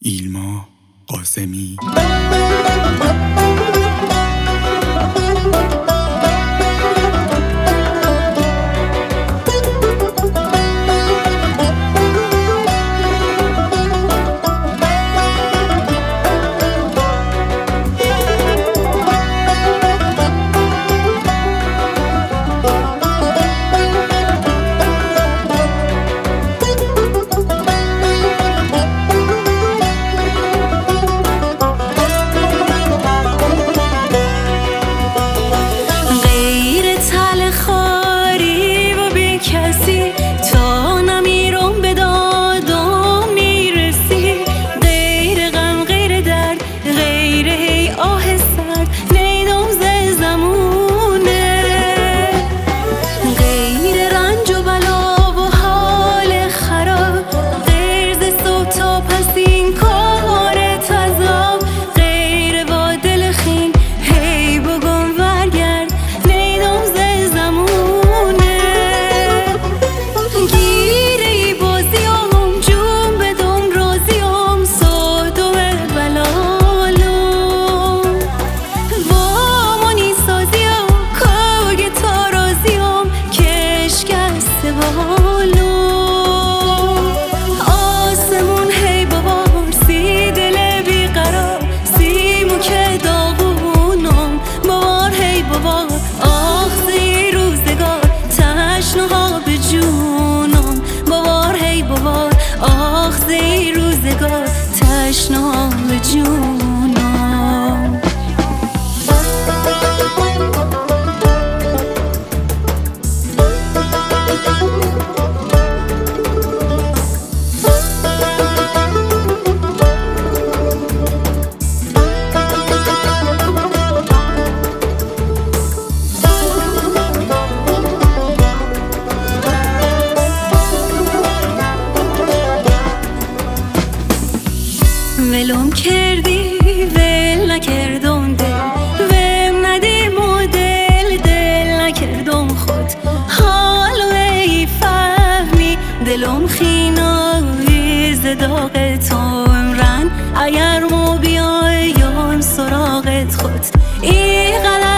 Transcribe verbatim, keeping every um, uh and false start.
ایلما قاسمی. تشنه‌ام جونم ولم کردی ول نکردم دل وم ندیم و دل دل نکردم خود حالو ای فهمی دلم خینایی ز داغ تو امرن اگر مو بیایم سراغت خود ای غلط